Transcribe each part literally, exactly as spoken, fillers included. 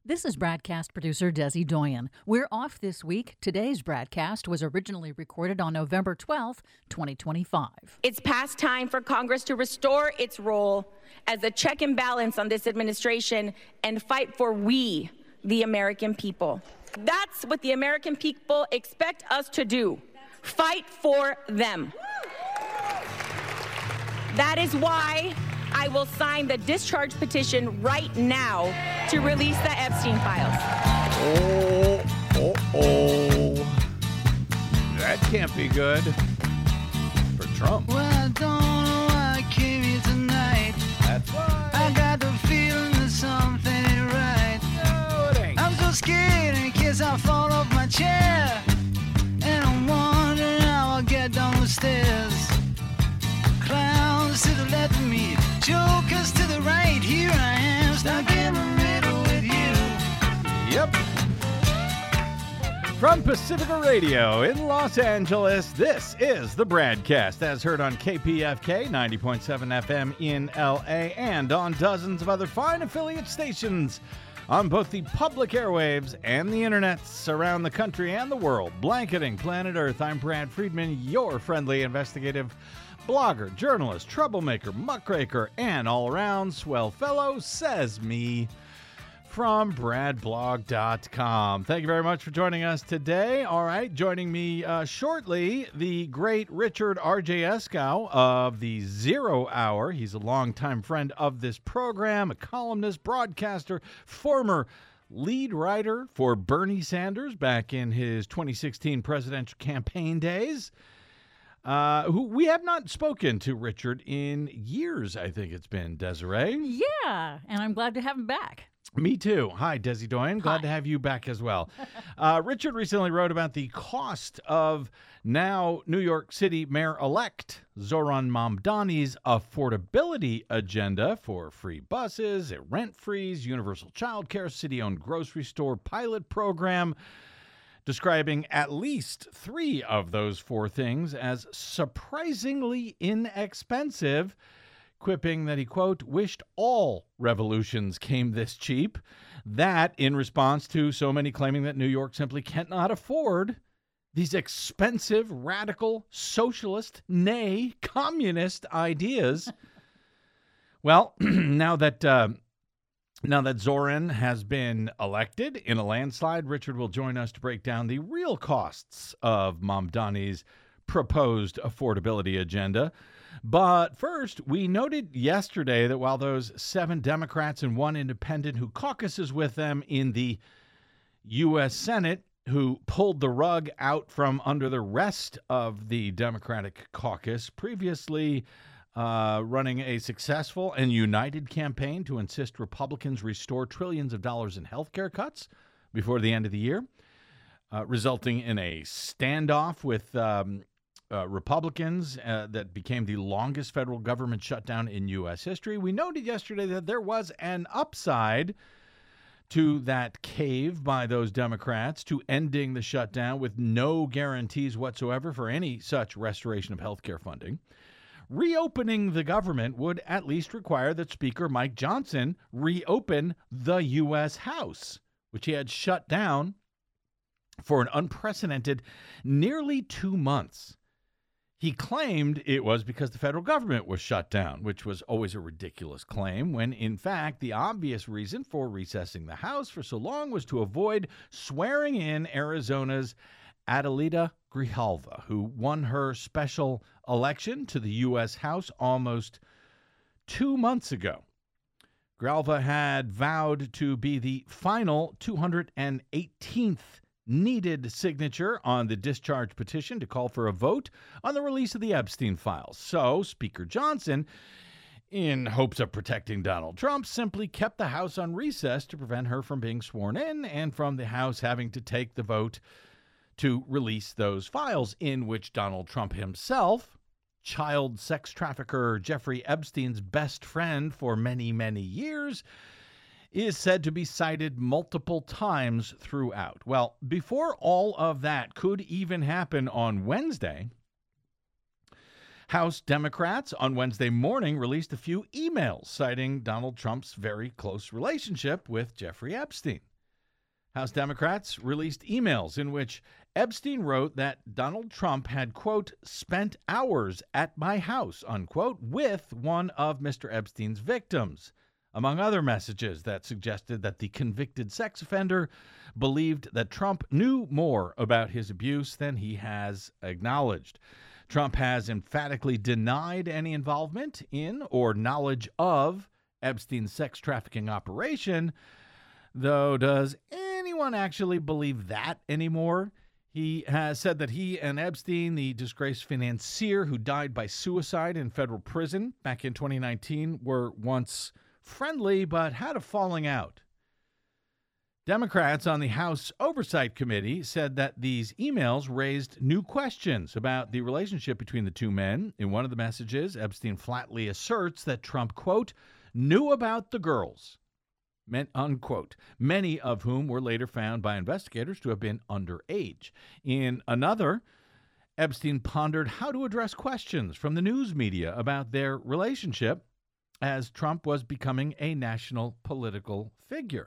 This is broadcast producer Desi Doyen. We're off this week. Today's broadcast was originally recorded on November twelfth, twenty twenty-five. It's past time for Congress to restore its role as a check and balance on this administration and fight for we, the American people. That's what the American people expect us to do. Fight for them. That is why I will sign the discharge petition right now to release the Epstein files. Oh, oh, oh. That can't be good for Trump. Well, I don't know why I came here tonight. That's why. I got the feeling that something ain't right. No, it ain't. I'm so scared in case I fall off my chair. And I'm wondering how I'll get down the stairs. Clowns to the left of me, jokers to the right. Here I am, stuck in the middle with you. Yep. From Pacifica Radio in Los Angeles, this is the Bradcast, as heard on K P F K ninety point seven F M in L A and on dozens of other fine affiliate stations on both the public airwaves and the internets around the country and the world. Blanketing planet Earth, I'm Brad Friedman, your friendly investigative blogger, journalist, troublemaker, muckraker, and all-around swell fellow, says me, from brad blog dot com. Thank you very much for joining us today. All right, joining me uh, shortly, the great Richard R J Eskow of the Zero Hour. He's a longtime friend of this program, a columnist, broadcaster, former lead writer for Bernie Sanders back in his twenty sixteen presidential campaign days. Uh, who we have not spoken to Richard in years, I think it's been, Desiree. Yeah, and I'm glad to have him back. Me too. Hi, Desi Doyen. Glad Hi. to have you back as well. uh, Richard recently wrote about the cost of now New York City Mayor-elect Zohran Mamdani's affordability agenda for free buses, rent freeze, universal child care, city-owned grocery store pilot program, describing at least three of those four things as surprisingly inexpensive, quipping that he, quote, wished all revolutions came this cheap. That in response to so many claiming that New York simply cannot afford these expensive, radical, socialist, nay, communist ideas. Well, now that... Uh, Now that Zohran has been elected in a landslide, Richard will join us to break down the real costs of Mamdani's proposed affordability agenda. But first, we noted yesterday that while those seven Democrats and one independent who caucuses with them in the U S Senate, who pulled the rug out from under the rest of the Democratic caucus, previously Uh, running a successful and united campaign to insist Republicans restore trillions of dollars in health care cuts before the end of the year, uh, resulting in a standoff with um, uh, Republicans uh, that became the longest federal government shutdown in U S history. We noted yesterday that there was an upside to that cave by those Democrats to ending the shutdown with no guarantees whatsoever for any such restoration of health care funding. Reopening the government would at least require that Speaker Mike Johnson reopen the U S House, which he had shut down for an unprecedented nearly two months. He claimed it was because the federal government was shut down, which was always a ridiculous claim, when in fact the obvious reason for recessing the House for so long was to avoid swearing in Arizona's Adelita Grijalva, who won her special election to the U S House almost two months ago. Grijalva had vowed to be the final two hundred eighteenth needed signature on the discharge petition to call for a vote on the release of the Epstein files. So Speaker Johnson, in hopes of protecting Donald Trump, simply kept the House on recess to prevent her from being sworn in and from the House having to take the vote to release those files, in which Donald Trump himself, child sex trafficker Jeffrey Epstein's best friend for many, many years, is said to be cited multiple times throughout. Well, before all of that could even happen on Wednesday, House Democrats on Wednesday morning released a few emails citing Donald Trump's very close relationship with Jeffrey Epstein. House Democrats released emails in which Epstein wrote that Donald Trump had, quote, spent hours at my house, unquote, with one of Mister Epstein's victims, among other messages that suggested that the convicted sex offender believed that Trump knew more about his abuse than he has acknowledged. Trump has emphatically denied any involvement in or knowledge of Epstein's sex trafficking operation, though does anyone actually believe that anymore? He has said that he and Epstein, the disgraced financier who died by suicide in federal prison back in twenty nineteen, were once friendly but had a falling out. Democrats on the House Oversight Committee said that these emails raised new questions about the relationship between the two men. In one of the messages, Epstein flatly asserts that Trump, quote, knew about the girls, meant unquote, many of whom were later found by investigators to have been underage. In another, Epstein pondered how to address questions from the news media about their relationship as Trump was becoming a national political figure.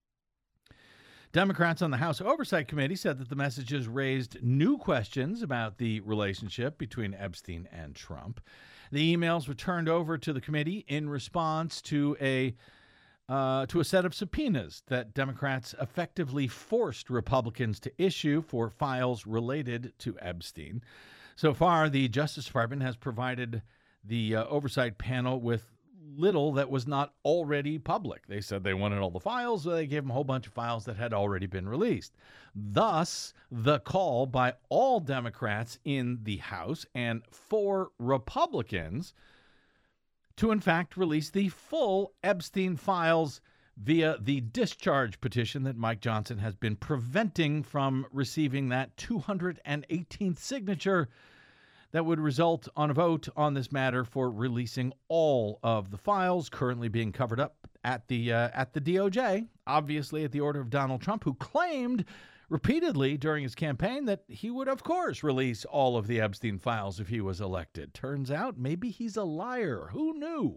Democrats on the House Oversight Committee said that the messages raised new questions about the relationship between Epstein and Trump. The emails were turned over to the committee in response to a uh, to a set of subpoenas that Democrats effectively forced Republicans to issue for files related to Epstein. So far, the Justice Department has provided the uh, oversight panel with little that was not already public. They said they wanted all the files, so they gave them a whole bunch of files that had already been released. Thus, the call by all Democrats in the House and four Republicans to, in fact, release the full Epstein files via the discharge petition that Mike Johnson has been preventing from receiving that two hundred eighteenth signature that would result on a vote on this matter for releasing all of the files currently being covered up at the uh, at the D O J, obviously at the order of Donald Trump, who claimed repeatedly during his campaign that he would, of course, release all of the Epstein files if he was elected. Turns out maybe he's a liar. Who knew?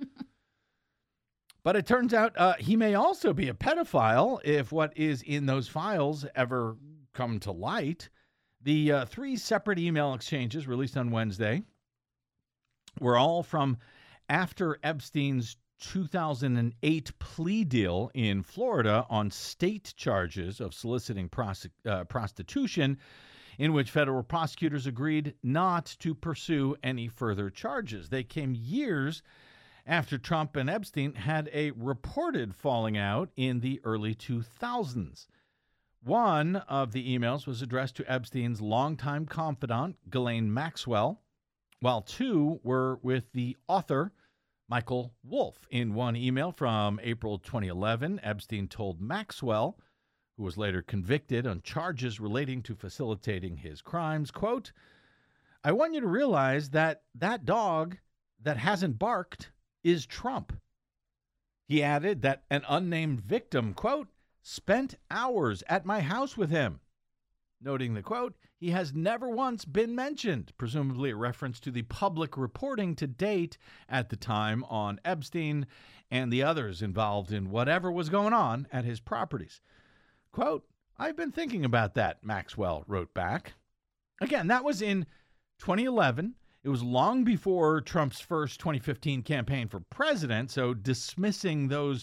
But it turns out uh, he may also be a pedophile if what is in those files ever come to light. The uh, three separate email exchanges released on Wednesday were all from after Epstein's two thousand eight plea deal in Florida on state charges of soliciting prosec- uh, prostitution, in which federal prosecutors agreed not to pursue any further charges. They came years after Trump and Epstein had a reported falling out in the early two thousands. One of the emails was addressed to Epstein's longtime confidant, Ghislaine Maxwell, while two were with the author, Michael Wolff. In one email from April twenty eleven, Epstein told Maxwell, who was later convicted on charges relating to facilitating his crimes, quote, I want you to realize that that dog that hasn't barked is Trump. He added that an unnamed victim, quote, spent hours at my house with him, noting the quote, he has never once been mentioned, presumably a reference to the public reporting to date at the time on Epstein and the others involved in whatever was going on at his properties. Quote, I've been thinking about that, Maxwell wrote back. Again, that was in twenty eleven. It was long before Trump's first twenty fifteen campaign for president, so dismissing those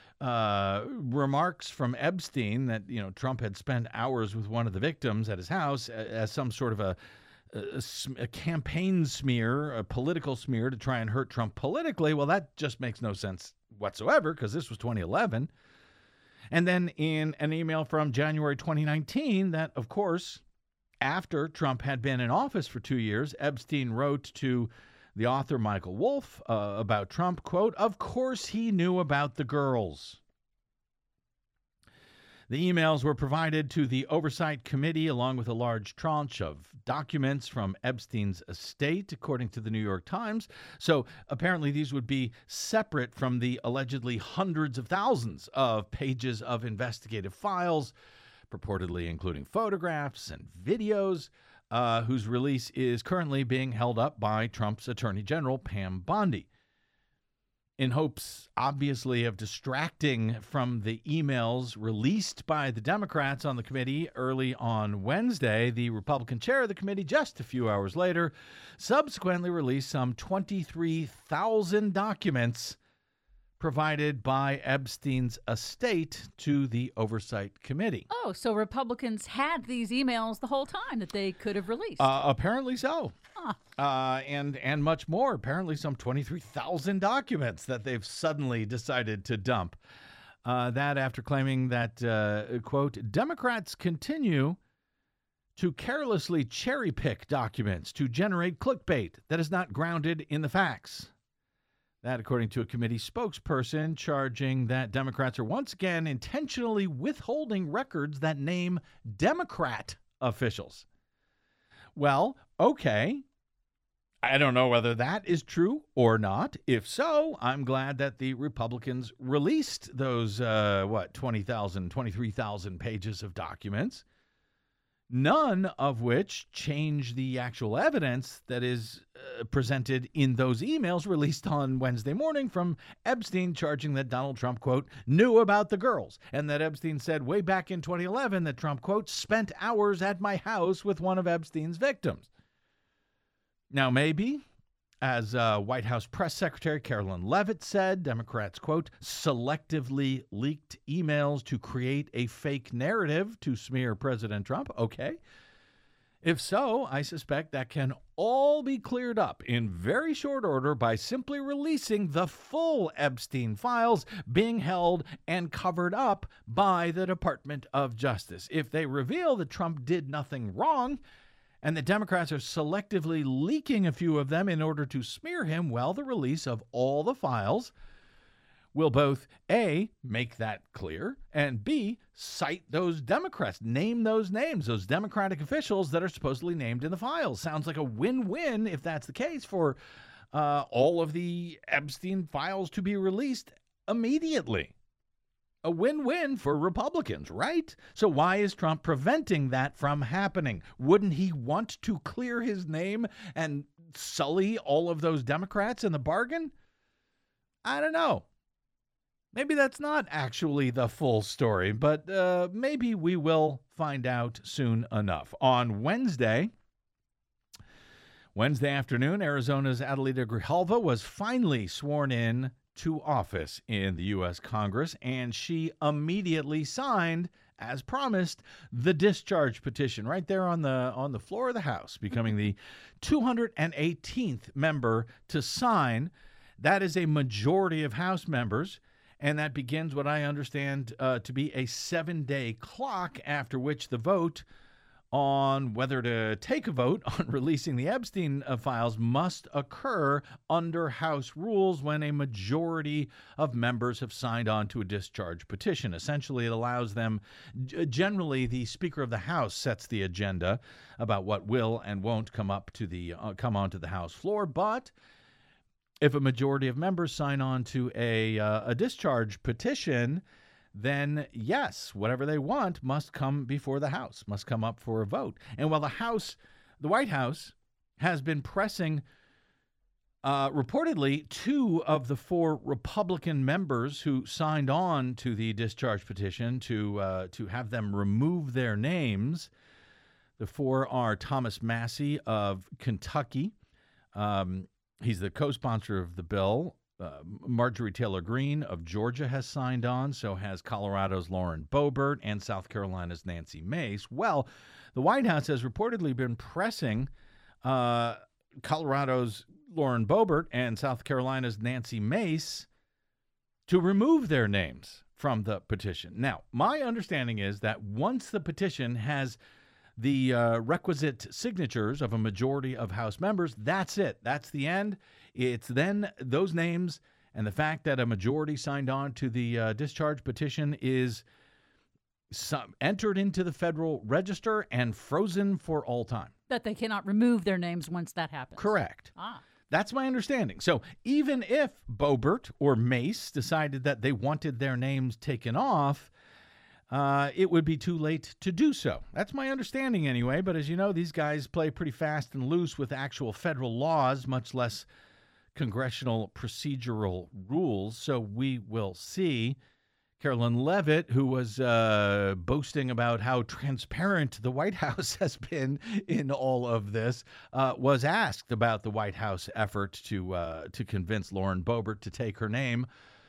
Uh, remarks from Epstein that, you know, Trump had spent hours with one of the victims at his house as some sort of a, a, a campaign smear, a political smear to try and hurt Trump politically. Well, that just makes no sense whatsoever because this was twenty eleven. And then in an email from January twenty nineteen that, of course, after Trump had been in office for two years, Epstein wrote to the author, Michael Wolff, uh, about Trump, quote, of course he knew about the girls. The emails were provided to the Oversight Committee along with a large tranche of documents from Epstein's estate, according to the New York Times. So apparently these would be separate from the allegedly hundreds of thousands of pages of investigative files, purportedly including photographs and videos, Uh, whose release is currently being held up by Trump's Attorney General, Pam Bondi. in hopes, obviously, of distracting from the emails released by the Democrats on the committee early on Wednesday, the Republican chair of the committee, just a few hours later, subsequently released some twenty-three thousand documents provided by Epstein's estate to the Oversight Committee. Oh, so Republicans had these emails the whole time that they could have released. Uh, apparently so. Huh. Uh, and and much more. Apparently some twenty-three thousand documents that they've suddenly decided to dump. Uh, that after claiming that, uh, quote, Democrats continue to carelessly cherry-pick documents to generate clickbait that is not grounded in the facts. That, according to a committee spokesperson, charging that Democrats are once again intentionally withholding records that name Democrat officials. Well, okay. I don't know whether that is true or not. If so, I'm glad that the Republicans released those, uh, what, twenty thousand, twenty-three thousand pages of documents, none of which change the actual evidence that is uh, presented in those emails released on Wednesday morning from Epstein, charging that Donald Trump, quote, knew about the girls, and that Epstein said way back in twenty eleven that Trump, quote, spent hours at my house with one of Epstein's victims. Now, maybe, as uh, White House Press Secretary Carolyn Leavitt said, Democrats, quote, selectively leaked emails to create a fake narrative to smear President Trump. Okay. If so, I suspect that can all be cleared up in very short order by simply releasing the full Epstein files being held and covered up by the Department of Justice. If they reveal that Trump did nothing wrong, and the Democrats are selectively leaking a few of them in order to smear him, well, the release of all the files will both, A, make that clear, and B, cite those Democrats, name those names, those Democratic officials that are supposedly named in the files. Sounds like a win-win, if that's the case, for uh, all of the Epstein files to be released immediately. A win-win for Republicans, right? So why is Trump preventing that from happening? Wouldn't he want to clear his name and sully all of those Democrats in the bargain? I don't know. Maybe that's not actually the full story, but uh, maybe we will find out soon enough. On Wednesday, Wednesday afternoon, Arizona's Adelita Grijalva was finally sworn in to office in the U S Congress, and she immediately signed, as promised, the discharge petition right there on the on the floor of the House, becoming the two hundred eighteenth member to sign. That is a majority of House members, and that begins what I understand uh, to be a seven-day clock after which the vote on whether to take a vote on releasing the Epstein uh, files must occur under House rules when a majority of members have signed on to a discharge petition. Essentially, it allows them, g- generally the Speaker of the House sets the agenda about what will and won't come up to the uh, come onto the House floor, but if a majority of members sign on to a uh, a discharge petition, then yes, whatever they want must come before the House, must come up for a vote. And while the House, the White House, has been pressing uh, reportedly two of the four Republican members who signed on to the discharge petition to uh, to have them remove their names. The four are Thomas Massie of Kentucky. Um, he's the co-sponsor of the bill. Uh, Marjorie Taylor Greene of Georgia has signed on, so has Colorado's Lauren Boebert and South Carolina's Nancy Mace. Well, the White House has reportedly been pressing uh, Colorado's Lauren Boebert and South Carolina's Nancy Mace to remove their names from the petition. Now, my understanding is that once the petition has the uh, requisite signatures of a majority of House members, that's it. That's the end. It's then those names and the fact that a majority signed on to the uh, discharge petition is some, entered into the Federal Register and frozen for all time. That they cannot remove their names once that happens. Correct. Ah. That's my understanding. So even if Boebert or Mace decided that they wanted their names taken off, Uh, it would be too late to do so. That's my understanding anyway, but as you know, these guys play pretty fast and loose with actual federal laws, much less congressional procedural rules. So we will see. Carolyn Leavitt, who was uh, boasting about how transparent the White House has been in all of this, uh, was asked about the White House effort to uh, to convince Lauren Boebert to take her name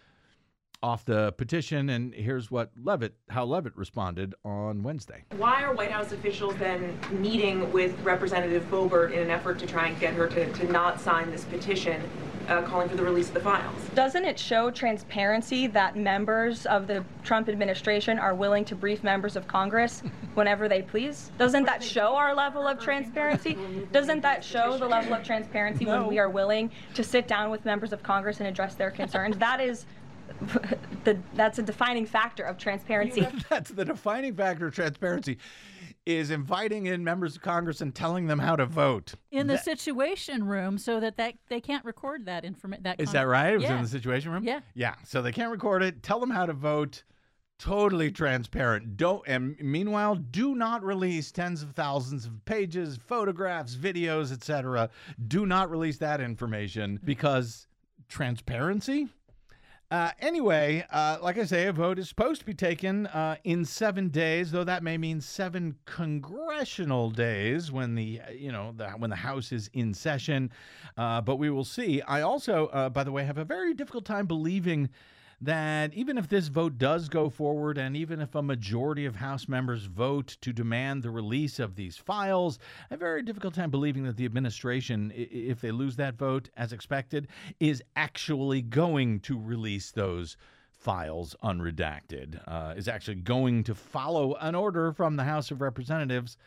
off the petition. And here's what Leavitt, how Leavitt responded on Wednesday. Why are White House officials then meeting with Representative Boebert in an effort to try and get her to, to not sign this petition uh, calling for the release of the files? Doesn't it show transparency that members of the Trump administration are willing to brief members of Congress whenever they please? Doesn't that show our level of transparency? Doesn't that show the level of transparency when we are willing to sit down with members of Congress and address their concerns? That is The, that's a defining factor of transparency. That's the defining factor of transparency, is inviting in members of Congress and telling them how to vote. In the that, Situation Room, so that, that they can't record that information. That is that right? It was yeah. in the Situation Room? Yeah. Yeah. So they can't record it. Tell them how to vote. Totally transparent. Don't. And meanwhile, do not release tens of thousands of pages, photographs, videos, et cetera. Do not release that information because transparency. Uh, anyway, uh, like I say, a vote is supposed to be taken uh, in seven days, though that may mean seven congressional days when the you know the, when the House is in session. Uh, but we will see. I also, uh, by the way, have a very difficult time believing that even if this vote does go forward, and even if a majority of House members vote to demand the release of these files, I have a very difficult time believing that the administration, if they lose that vote as expected, is actually going to release those files unredacted, uh, is actually going to follow an order from the House of Representatives.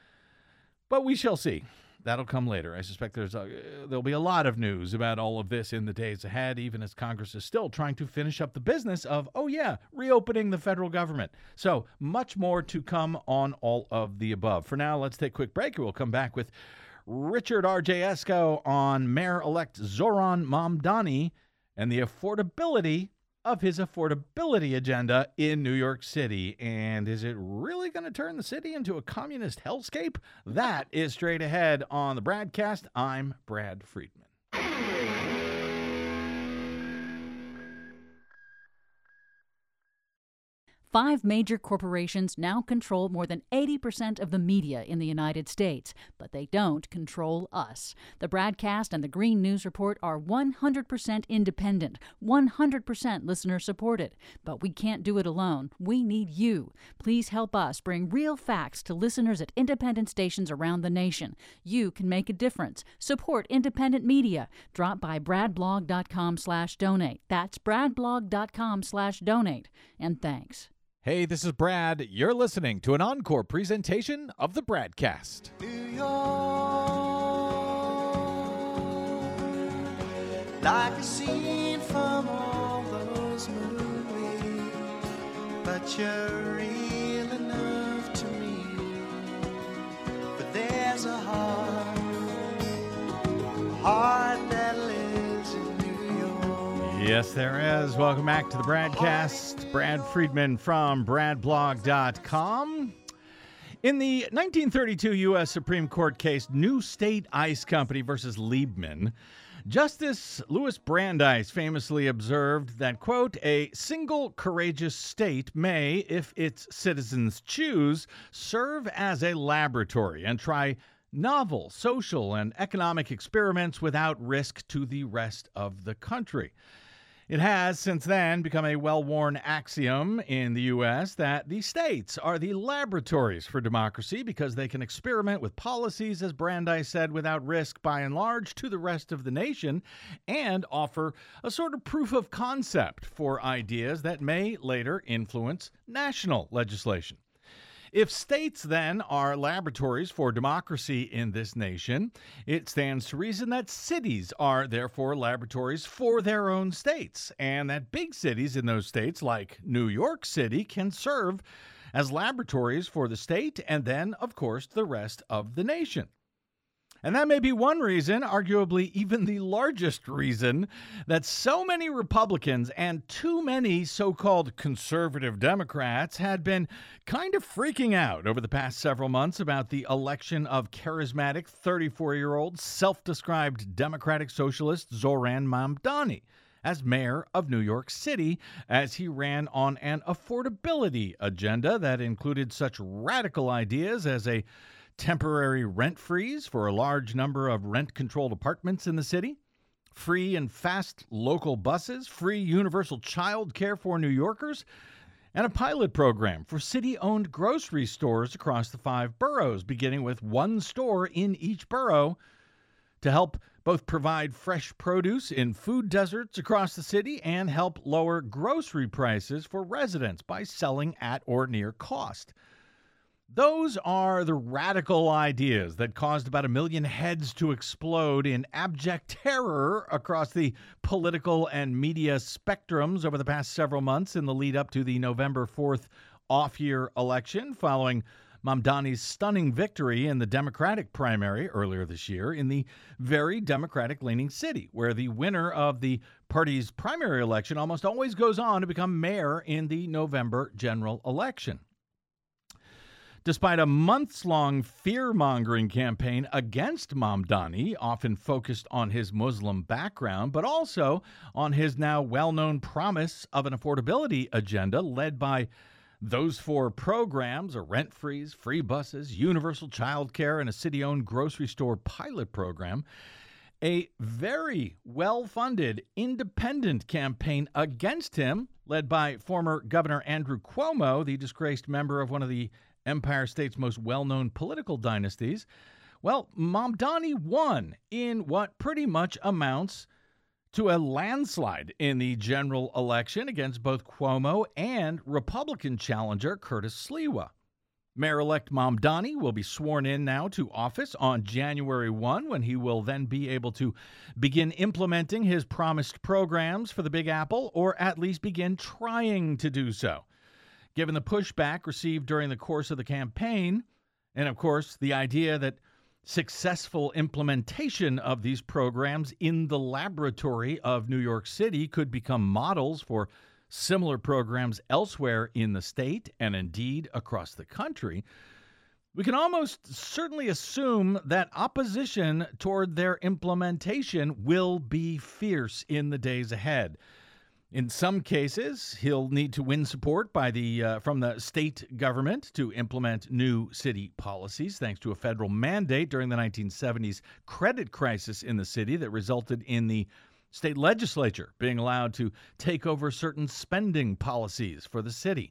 But we shall see. That'll come later. I suspect there's a, there'll be a lot of news about all of this in the days ahead, even as Congress is still trying to finish up the business of, oh yeah, reopening the federal government. So much more to come on all of the above. For now, let's take a quick break. We'll come back with Richard R J Esko on Mayor-elect Zohran Mamdani and the affordability of his affordability agenda in New York City. And is it really going to turn the city into a communist hellscape? That is straight ahead on the Bradcast. I'm Brad Friedman. Five major corporations now control more than eighty percent of the media in the United States, but they don't control us. The Bradcast and the Green News Report are one hundred percent independent, one hundred percent listener-supported. But we can't do it alone. We need you. Please help us bring real facts to listeners at independent stations around the nation. You can make a difference. Support independent media. Drop by bradblog.com slash donate. That's bradblog.com slash donate. And thanks. Hey, this is Brad. You're listening to an encore presentation of the Bradcast. New York, like a scene from all those movies, but you're real enough to me. But there's a heart, heart that lives in New York. Yes, there is. Welcome back to the Bradcast. Brad Friedman from bradblog dot com. In the nineteen thirty-two U S Supreme Court case, New State Ice Company versus Liebman, Justice Louis Brandeis famously observed that, quote, a single courageous state may, if its citizens choose, serve as a laboratory and try novel social and economic experiments without risk to the rest of the country. It has since then become a well-worn axiom in the U S that the states are the laboratories for democracy because they can experiment with policies, as Brandeis said, without risk by and large to the rest of the nation, and offer a sort of proof of concept for ideas that may later influence national legislation. If states, then, are laboratories for democracy in this nation, it stands to reason that cities are, therefore, laboratories for their own states, and that big cities in those states, like New York City, can serve as laboratories for the state and then, of course, the rest of the nation. And that may be one reason, arguably even the largest reason, that so many Republicans and too many so-called conservative Democrats had been kind of freaking out over the past several months about the election of charismatic thirty-four-year-old self-described Democratic Socialist Zohran Mamdani as mayor of New York City, as he ran on an affordability agenda that included such radical ideas as a temporary rent freeze for a large number of rent-controlled apartments in the city, free and fast local buses, free universal child care for New Yorkers, and a pilot program for city-owned grocery stores across the five boroughs, beginning with one store in each borough to help both provide fresh produce in food deserts across the city and help lower grocery prices for residents by selling at or near cost. Those are the radical ideas that caused about a million heads to explode in abject terror across the political and media spectrums over the past several months in the lead up to the November fourth off-year election following Mamdani's stunning victory in the Democratic primary earlier this year in the very Democratic-leaning city, where the winner of the party's primary election almost always goes on to become mayor in the November general election. Despite a months-long fear-mongering campaign against Mamdani, often focused on his Muslim background, but also on his now well-known promise of an affordability agenda led by those four programs, a rent freeze, free buses, universal child care, and a city-owned grocery store pilot program, a very well-funded independent campaign against him, led by former Governor Andrew Cuomo, the disgraced member of one of the Empire State's most well-known political dynasties, well, Mamdani won in what pretty much amounts to a landslide in the general election against both Cuomo and Republican challenger Curtis Sliwa. Mayor-elect Mamdani will be sworn in now to office on January first, when he will then be able to begin implementing his promised programs for the Big Apple, or at least begin trying to do so. Given the pushback received during the course of the campaign, and of course the idea that successful implementation of these programs in the laboratory of New York City could become models for similar programs elsewhere in the state and indeed across the country, we can almost certainly assume that opposition toward their implementation will be fierce in the days ahead. In some cases, he'll need to win support by the uh, from the state government to implement new city policies, thanks to a federal mandate during the nineteen seventies credit crisis in the city that resulted in the state legislature being allowed to take over certain spending policies for the city.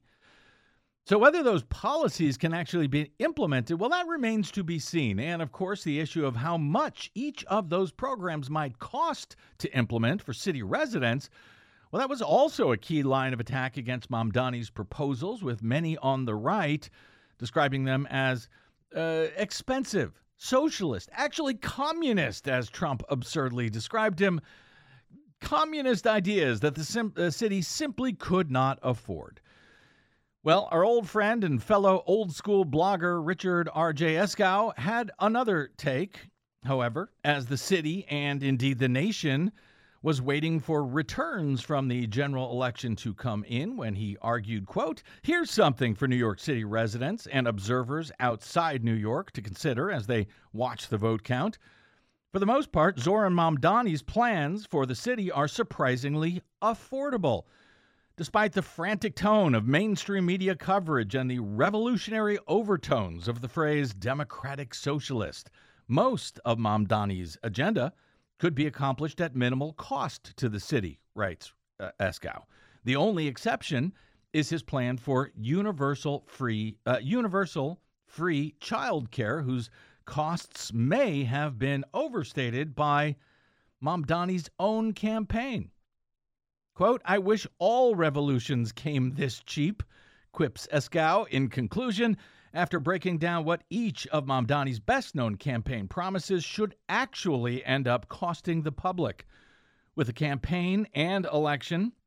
So whether those policies can actually be implemented, well, that remains to be seen. And, of course, the issue of how much each of those programs might cost to implement for city residents, well, that was also a key line of attack against Mamdani's proposals, with many on the right describing them as uh, expensive, socialist, actually communist, as Trump absurdly described him, communist ideas that the sim- uh, city simply could not afford. Well, our old friend and fellow old-school blogger Richard R J Eskow had another take, however, as the city and indeed the nation was waiting for returns from the general election to come in, when he argued, quote, "Here's something for New York City residents and observers outside New York to consider as they watch the vote count. For the most part, Zohran Mamdani's plans for the city are surprisingly affordable. Despite the frantic tone of mainstream media coverage and the revolutionary overtones of the phrase democratic socialist, most of Mamdani's agenda could be accomplished at minimal cost to the city," writes uh, Eskow. The only exception is his plan for universal free uh, universal free child care, whose costs may have been overstated by Mamdani's own campaign. Quote, "I wish all revolutions came this cheap," quips Eskow in conclusion, after breaking down what each of Mamdani's best-known campaign promises should actually end up costing the public. With the campaign and election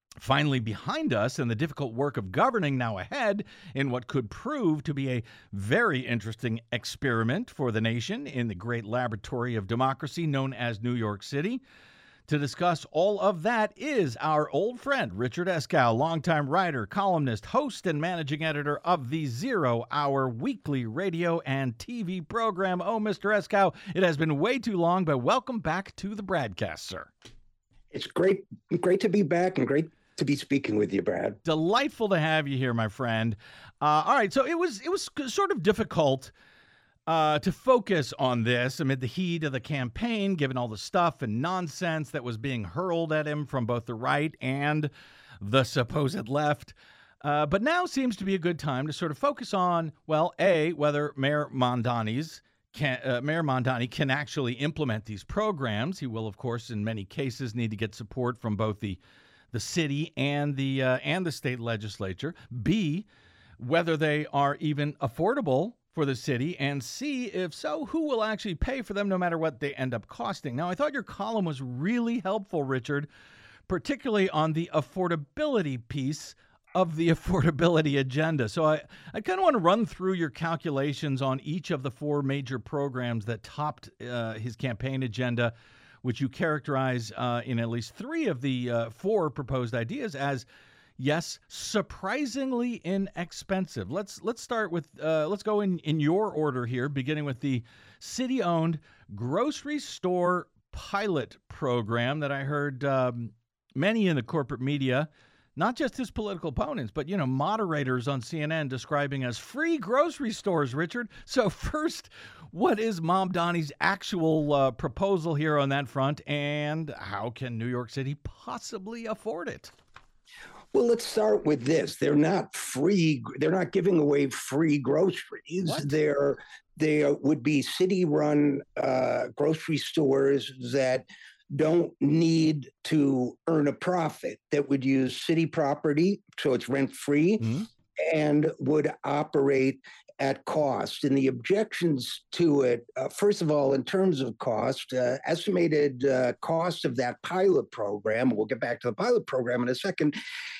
finally behind us and the difficult work of governing now ahead in what could prove to be a very interesting experiment for the nation in the great laboratory of democracy known as New York City. To discuss all of that is our old friend, Richard Eskow, longtime writer, columnist, host, and managing editor of the Zero Hour weekly radio and T V program. Oh, Mister Eskow, it has been way too long, but welcome back to the BradCast, sir. It's great, great to be back and great to be speaking with you, Brad. Delightful to have you here, my friend. Uh, all right, so it was it was sort of difficult uh, to focus on this amid the heat of the campaign, given all the stuff and nonsense that was being hurled at him from both the right and the supposed left. Uh, but now seems to be a good time to sort of focus on, well, A, whether Mayor Mamdani's Can, uh, Mayor Mamdani can actually implement these programs. He will, of course, in many cases need to get support from both the the city and the uh, and the state legislature. B, whether they are even affordable for the city, and C, if so, who will actually pay for them no matter what they end up costing. Now, I thought your column was really helpful, Richard, particularly on the affordability piece of the affordability agenda. So I, I kind of want to run through your calculations on each of the four major programs that topped uh, his campaign agenda, which you characterize uh, in at least three of the uh, four proposed ideas as, yes, surprisingly inexpensive. Let's let's start with, uh, let's go in, in your order here, beginning with the city-owned grocery store pilot program that I heard um, many in the corporate media, not just his political opponents, but, you know, moderators on C N N describing as free grocery stores, Richard. So first, what is Mamdani's actual uh, proposal here on that front, and how can New York City possibly afford it? Well, let's start with this. They're not free. They're not giving away free groceries. What? They're, they would be city-run uh, grocery stores that don't need to earn a profit, that would use city property, so it's rent-free, mm-hmm. and would operate at cost. And the objections to it, uh, first of all, in terms of cost, uh, estimated uh, cost of that pilot program, we'll get back to the pilot program in a second,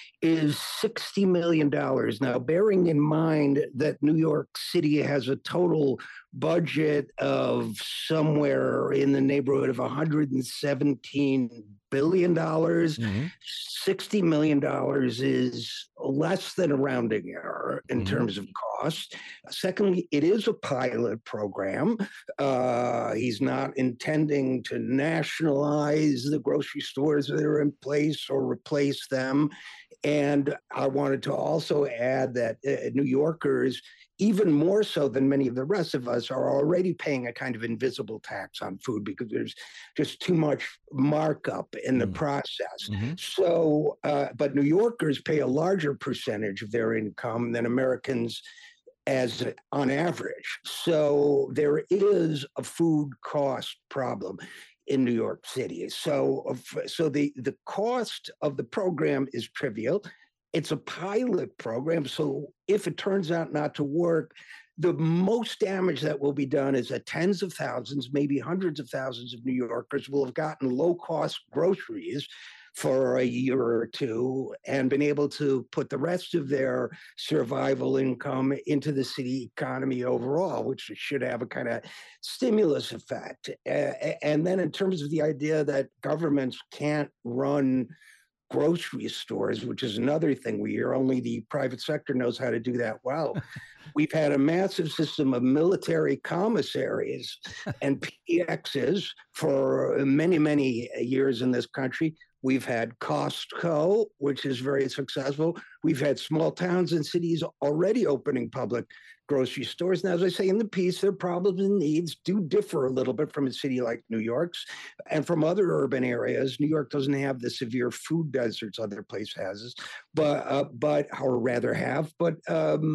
is sixty million dollars. Now, bearing in mind that New York City has a total budget of somewhere in the neighborhood of one hundred seventeen billion dollars, mm-hmm. sixty million dollars is less than a rounding error in mm-hmm. terms of cost. Secondly, it is a pilot program. Uh, he's not intending to nationalize the grocery stores that are in place or replace them. And I wanted to also add that uh, New Yorkers, even more so than many of the rest of us, are already paying a kind of invisible tax on food because there's just too much markup in the mm. process. Mm-hmm. So, uh, but New Yorkers pay a larger percentage of their income than Americans as on average. So there is a food cost problem in New York City. So, so the, the cost of the program is trivial. It's a pilot program. So if it turns out not to work, the most damage that will be done is that tens of thousands, maybe hundreds of thousands of New Yorkers will have gotten low-cost groceries for a year or two and been able to put the rest of their survival income into the city economy overall, which should have a kind of stimulus effect. Uh, and then in terms of the idea that governments can't run grocery stores, which is another thing we hear, only the private sector knows how to do that well. We've had a massive system of military commissaries and P Xs for many, many years in this country. We've had Costco, which is very successful. We've had small towns and cities already opening public grocery stores. Now, as I say in the piece, their problems and needs do differ a little bit from a city like New York's and from other urban areas. New York doesn't have the severe food deserts other places has, but uh, but or rather have. But um,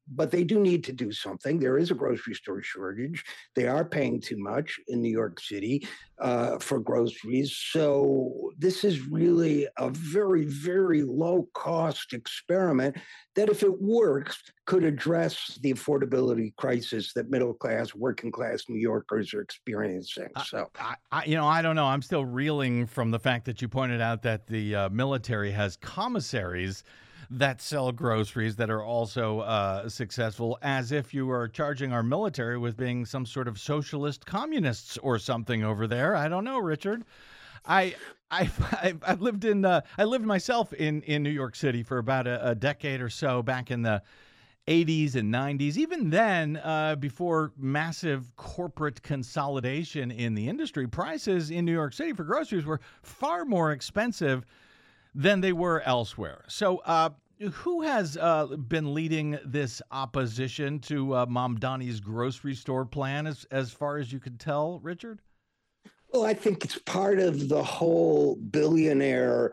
but they do need to do something. There is a grocery store shortage. They are paying too much in New York City uh, for groceries. So this is really a very, very low cost experiment that, if it works, could address the affordability crisis that middle class, working class New Yorkers are experiencing. So, I, I, you know, I don't know. I'm still reeling from the fact that you pointed out that the uh, military has commissaries that sell groceries that are also uh, successful, as if you were charging our military with being some sort of socialist communists or something over there. I don't know, Richard. I I've, I've lived in uh, I lived myself in, in New York City for about a, a decade or so back in the eighties and nineties. Even then, uh, before massive corporate consolidation in the industry, prices in New York City for groceries were far more expensive than they were elsewhere. So uh, who has uh, been leading this opposition to uh, Mamdani's grocery store plan, as, as far as you can tell, Richard? Well, I think it's part of the whole billionaire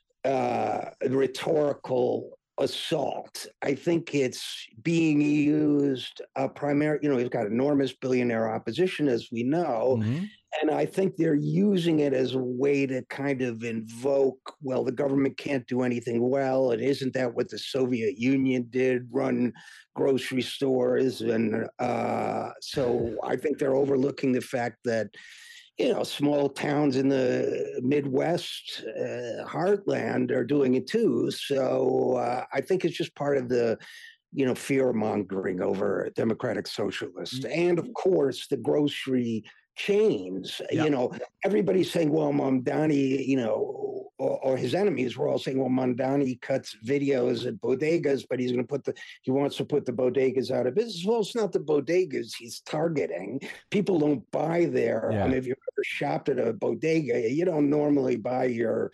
uh, rhetorical assault. I think it's being used uh, primarily, you know, he's got enormous billionaire opposition, as we know. Mm-hmm. And I think they're using it as a way to kind of invoke, well, the government can't do anything well. And isn't that what the Soviet Union did, run grocery stores? And uh, so I think they're overlooking the fact that, you know, small towns in the Midwest uh, heartland are doing it too. So uh, I think it's just part of the, you know, fear mongering over democratic socialists. Mm-hmm. And of course, the grocery chains, yeah. You know, everybody's saying, well, Mamdani, you know, or, or his enemies were all saying, well, Mamdani cuts videos at bodegas, but he's going to put the, he wants to put the bodegas out of business. Well, it's not the bodegas he's targeting. People don't buy there. Yeah. I mean, if you've ever shopped at a bodega, you don't normally buy your,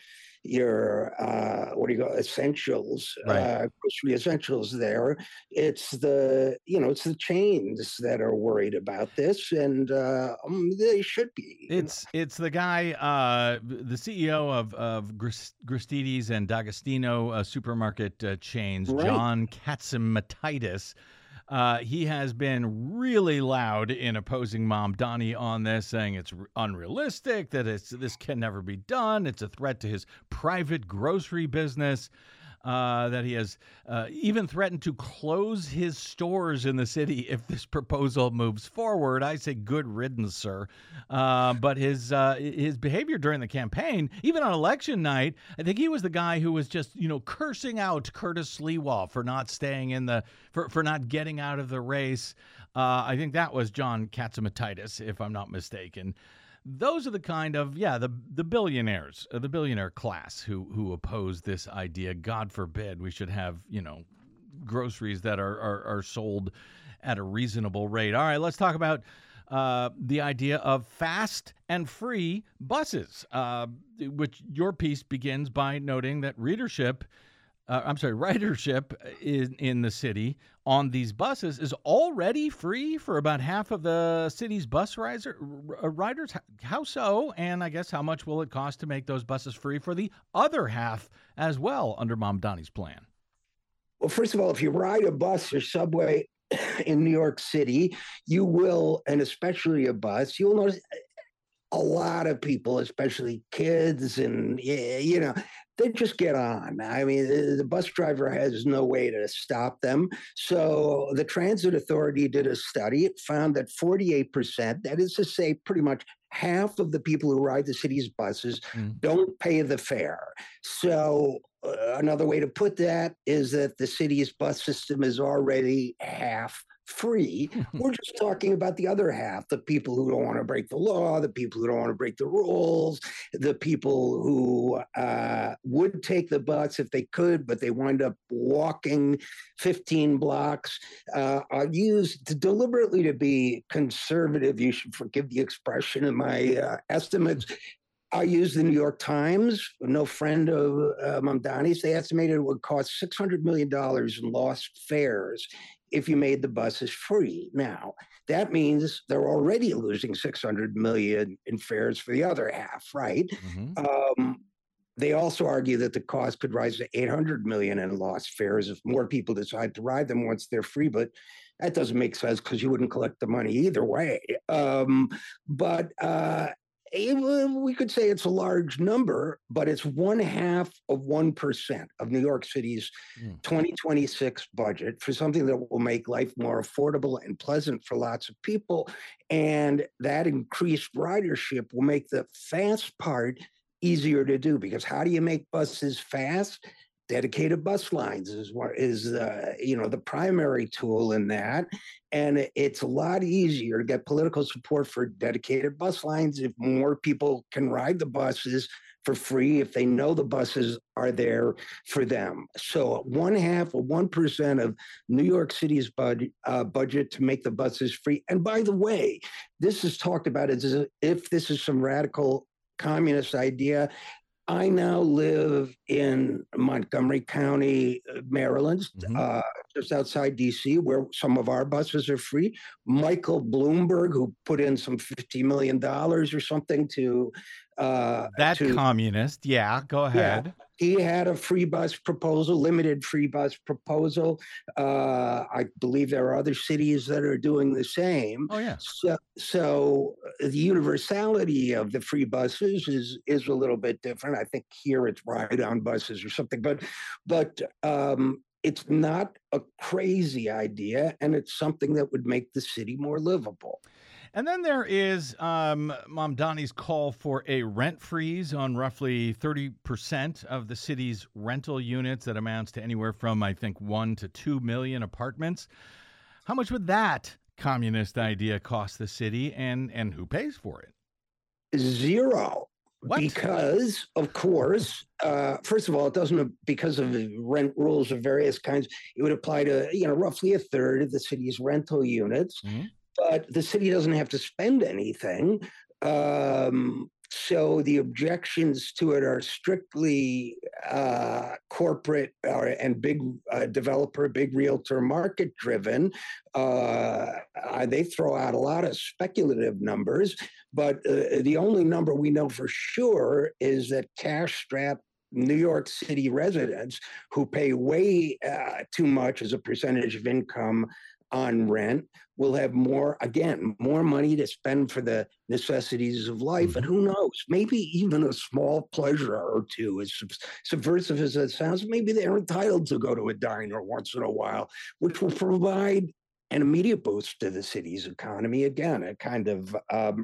your, uh, what do you call it, essentials, right. uh, grocery essentials there. It's the, you know, it's the chains that are worried about this, and uh, um, they should be. It's know. It's the guy, uh, the C E O of, of Gristedes and D'Agostino uh, supermarket uh, chains, right. John Catsimatidis. Uh, he has been really loud in opposing Mamdani on this, saying it's unrealistic, that it's this can never be done. It's a threat to his private grocery business, uh, that he has uh, even threatened to close his stores in the city if this proposal moves forward. I say good riddance, sir. Uh, but his uh, his behavior during the campaign, even on election night, I think he was the guy who was just, you know, cursing out Curtis Sliwa for not staying in the, for, for not getting out of the race. Uh, I think that was John Catsimatidis, if I'm not mistaken. Those are the kind of, yeah, the the billionaires, uh, the billionaire class who who oppose this idea. God forbid we should have, you know, groceries that are are, are sold at a reasonable rate. All right, let's talk about uh, the idea of fast and free buses, uh, which your piece begins by noting that readership, uh, I'm sorry, ridership in, in the city on these buses is already free for about half of the city's bus riser, riders. How so? And I guess how much will it cost to make those buses free for the other half as well under Mamdani's plan? Well, first of all, if you ride a bus or subway in New York City, you will, and especially a bus, you'll notice a lot of people, especially kids and, you know, they just get on. I mean, the bus driver has no way to stop them. So the Transit Authority did a study. It found that forty-eight percent, that is to say pretty much half of the people who ride the city's buses mm. don't pay the fare. So uh, another way to put that is that the city's bus system is already half free. We're just talking about the other half, the people who don't want to break the law, the people who don't want to break the rules, the people who uh, would take the bus if they could, but they wind up walking fifteen blocks, uh, are used to deliberately to be conservative. You should forgive the expression in my uh, estimates. I use the New York Times, no friend of uh, Mamdani's. They estimated it would cost six hundred million dollars in lost fares if you made the buses free. Now, that means they're already losing six hundred million dollars in fares for the other half, right? Mm-hmm. Um, They also argue that the cost could rise to eight hundred million dollars in lost fares if more people decide to ride them once they're free, but that doesn't make sense because you wouldn't collect the money either way. Um, but uh, it, we could say it's a large number, but it's one half of one percent of New York City's mm. twenty twenty-six budget for something that will make life more affordable and pleasant for lots of people. And that increased ridership will make the fast part easier to do, because how do you make buses fast? Dedicated bus lines is what is uh, you know the primary tool in that, and it's a lot easier to get political support for dedicated bus lines if more people can ride the buses for free, if they know the buses are there for them. So one half of one percent of New York City's bud, uh, budget to make the buses free. And by the way, this is talked about as if this is some radical communist idea. I now live in Montgomery County, Maryland, mm-hmm. uh, just outside D C, where some of our buses are free. Michael Bloomberg, who put in some fifty million dollars or something to... Uh, that to, communist, yeah, go ahead. Yeah, he had a free bus proposal, limited free bus proposal. Uh, I believe there are other cities that are doing the same. Oh, yeah. So, so the universality of the free buses is is a little bit different. I think here it's ride-on buses or something, but but um, it's not a crazy idea, and it's something that would make the city more livable. And then there is um, Mamdani's call for a rent freeze on roughly thirty percent of the city's rental units. That amounts to anywhere from, I think, one to two million apartments. How much would that communist idea cost the city, and, and who pays for it? Zero. What? Because, of course, uh, first of all, it doesn't, because of the rent rules of various kinds, it would apply to, you know, roughly a third of the city's rental units. Mm-hmm. But the city doesn't have to spend anything. Um, so the objections to it are strictly uh, corporate or, and big uh, developer, big realtor market driven. Uh, they throw out a lot of speculative numbers, but uh, the only number we know for sure is that cash-strapped New York City residents who pay way uh, too much as a percentage of income on rent will have more, again, more money to spend for the necessities of life. Mm-hmm. And who knows, maybe even a small pleasure or two, as sub- subversive as that sounds, maybe they're entitled to go to a diner once in a while, which will provide an immediate boost to the city's economy. Again, a kind of um,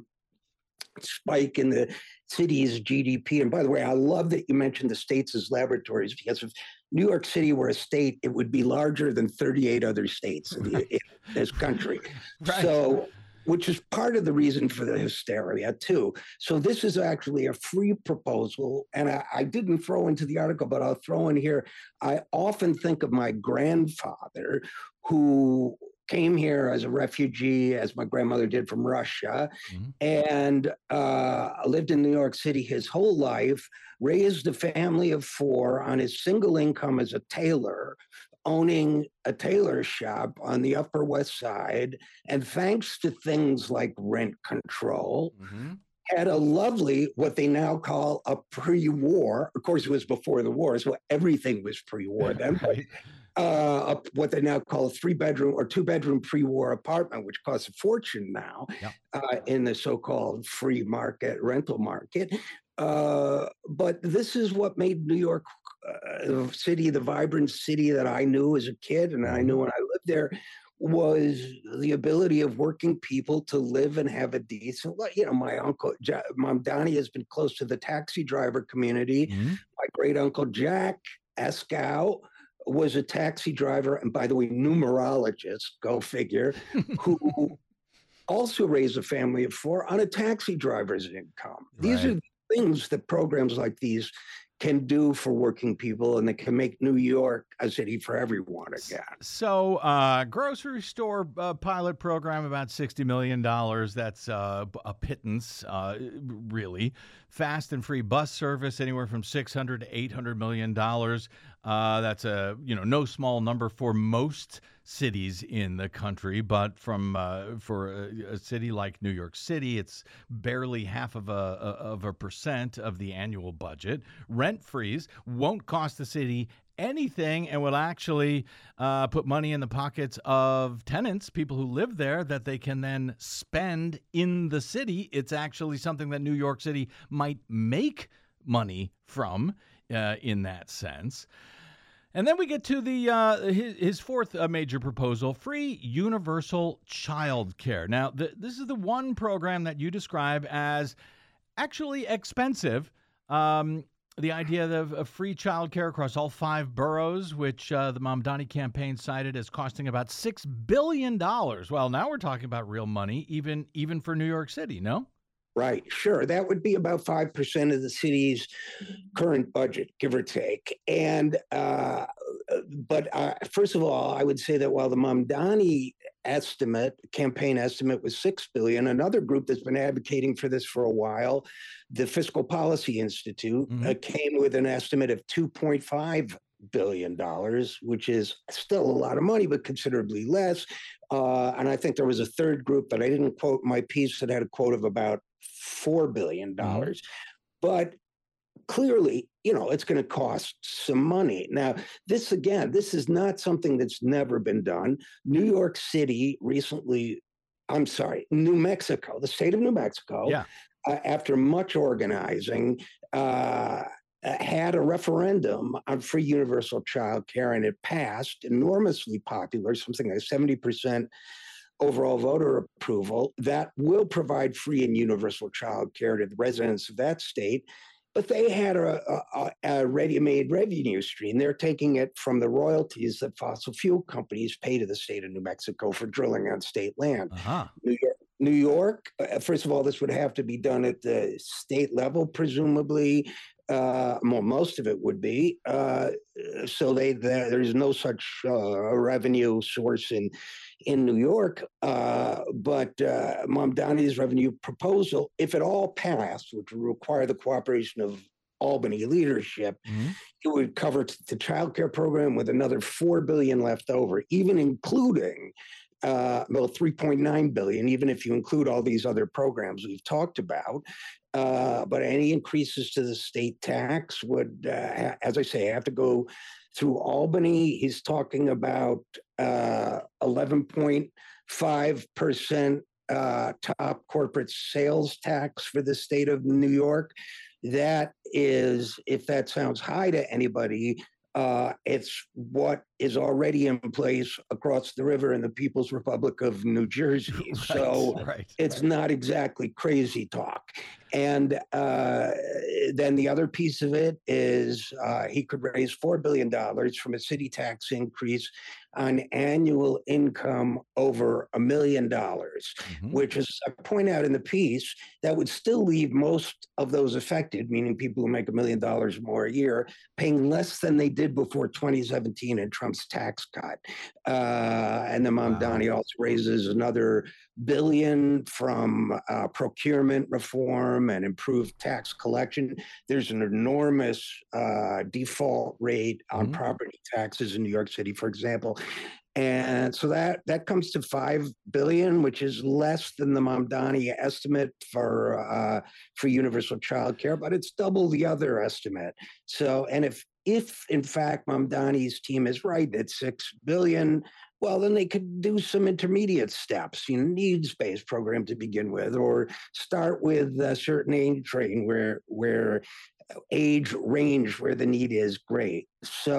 spike in the city's G D P. And by the way, I love that you mentioned the states as laboratories, because if New York City were a state, it would be larger than thirty-eight other states in, the, in this country. Right. So, which is part of the reason for the hysteria too. So this is actually a free proposal. And I, I didn't throw into the article, but I'll throw in here. I often think of my grandfather, who came here as a refugee, as my grandmother did, from Russia, mm-hmm. and uh, lived in New York City his whole life, raised a family of four on his single income as a tailor, owning a tailor shop on the Upper West Side. And thanks to things like rent control, mm-hmm. had a lovely, what they now call a pre-war, of course it was before the war, so everything was pre-war then, but Uh, a, what they now call a three-bedroom or two-bedroom pre-war apartment, which costs a fortune now yep. uh, in the so-called free market, rental market. Uh, but this is what made New York uh, City the vibrant city that I knew as a kid, and I knew when I lived there, was the ability of working people to live and have a decent life. You know, my uncle, Mamdani, has been close to the taxi driver community. Mm-hmm. My great-uncle Jack Askow was a taxi driver, and by the way, numerologist, go figure, who also raised a family of four on a taxi driver's income. These right. are things that programs like these can do for working people, and they can make New York a city for everyone again. So, uh, grocery store uh, pilot program, about sixty million dollars. That's uh, a pittance, uh, really. Fast and free bus service, anywhere from six hundred to eight hundred million dollars. Uh, that's a you know no small number for most cities in the country, but from uh, for a, a city like New York City, it's barely half of a, a of a percent of the annual budget. Rent freeze won't cost the city anything and will actually uh, put money in the pockets of tenants, people who live there, that they can then spend in the city. It's actually something that New York City might make money from uh, in that sense. And then we get to the uh, his, his fourth uh, major proposal, free universal child care. Now, th- this is the one program that you describe as actually expensive. Um, the idea of, of free child care across all five boroughs, which uh, the Mamdani campaign cited as costing about six billion dollars. Well, now we're talking about real money, even even for New York City, no? Right, sure. That would be about five percent of the city's current budget, give or take. And, uh, but uh, first of all, I would say that while the Mamdani estimate, campaign estimate was six billion dollars, another group that's been advocating for this for a while, the Fiscal Policy Institute, mm-hmm. uh, came with an estimate of two point five billion dollars, which is still a lot of money, but considerably less. Uh, and I think there was a third group that I didn't quote in my piece that had a quote of about four billion dollars. Mm-hmm. But clearly, you know, it's going to cost some money. Now, this, again, this is not something that's never been done. New York City recently, I'm sorry, New Mexico, the state of New Mexico, yeah. uh, after much organizing, uh, had a referendum on free universal child care, and it passed, enormously popular, something like seventy percent overall voter approval. That will provide free and universal child care to the residents of that state. But they had a, a, a ready-made revenue stream. They're taking it from the royalties that fossil fuel companies pay to the state of New Mexico for drilling on state land. Uh-huh. New York, New York, uh, first of all, this would have to be done at the state level, presumably. Uh, well, most of it would be. Uh, so they there, there's no such uh, revenue source in in New York. Uh, but uh, Mamdani's revenue proposal, if it all passed, which would require the cooperation of Albany leadership, mm-hmm. it would cover t- the child care program with another four billion dollars left over, even including uh, well, three point nine billion dollars, even if you include all these other programs we've talked about. Uh, but any increases to the state tax would, uh, as I say, have to go through Albany. He's talking about uh, eleven point five percent uh, top corporate sales tax for the state of New York. That is, if that sounds high to anybody, Uh, it's what is already in place across the river in the People's Republic of New Jersey. Right, so right, it's right. not exactly crazy talk. And uh, then the other piece of it is uh, he could raise four billion dollars from a city tax increase on annual income over a million dollars, mm-hmm. which is, I point out in the piece, that would still leave most of those affected, meaning people who make a million dollars more a year, paying less than they did before twenty seventeen and Trump's tax cut. Uh, and then Mamdani wow. also raises another billion from uh, procurement reform and improved tax collection. There's an enormous uh, default rate on mm-hmm. property taxes in New York City, for example. And so that, that comes to five billion dollars, which is less than the Mamdani estimate for, uh, for universal child care, but it's double the other estimate. So, and if, if in fact Mamdani's team is right at six billion dollars, well, then they could do some intermediate steps, you know, needs-based program to begin with, or start with a certain age range where, where age range where the need is great.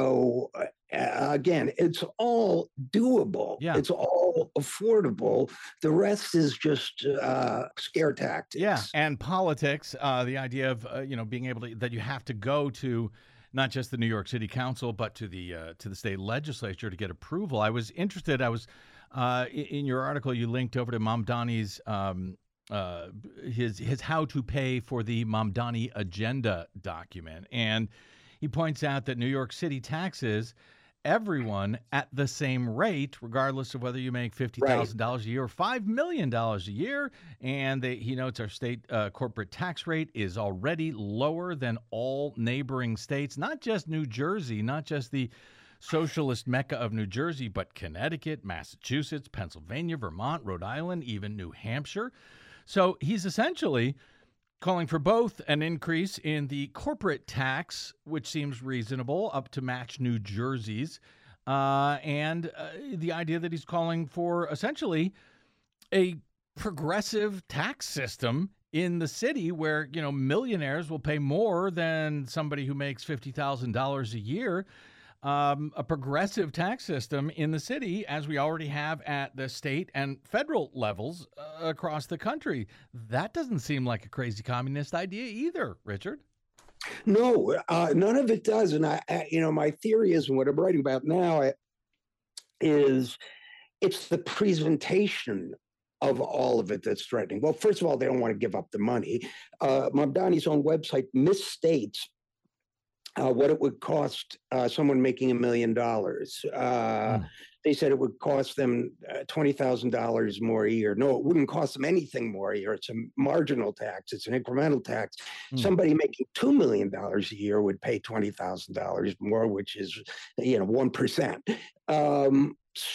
So uh, again, it's all doable. Yeah. It's all affordable. The rest is just uh, scare tactics. Yeah, and politics. Uh, the idea of uh, you know being able to that you have to go to not just the New York City Council, but to the uh, to the state legislature to get approval. I was interested. I was uh, in your article. You linked over to Mamdani's um, uh, his his how to pay for the Mamdani agenda document, and he points out that New York City taxes everyone at the same rate, regardless of whether you make fifty thousand dollars right. a year or five million dollars a year. And they, he notes our state uh, corporate tax rate is already lower than all neighboring states, not just New Jersey, not just the socialist mecca of New Jersey, but Connecticut, Massachusetts, Pennsylvania, Vermont, Rhode Island, even New Hampshire. So he's essentially calling for both an increase in the corporate tax, which seems reasonable, up to match New Jersey's, uh, and uh, the idea that he's calling for essentially a progressive tax system in the city where, you know, millionaires will pay more than somebody who makes fifty thousand dollars a year. Um, a progressive tax system in the city, as we already have at the state and federal levels uh, across the country. That doesn't seem like a crazy communist idea either, Richard. No, uh, none of it does. And I, I, you know, my theory is, and what I'm writing about now is it's the presentation of all of it that's threatening. Well, first of all, they don't want to give up the money. Uh, Mamdani's own website misstates Uh, what it would cost uh, someone making a million dollars. Uh, mm. They said it would cost them uh, twenty thousand dollars more a year. No, it wouldn't cost them anything more a year. It's a marginal tax. It's an incremental tax. Mm. Somebody making two million dollars a year would pay twenty thousand dollars more, which is, you know, one percent. Um,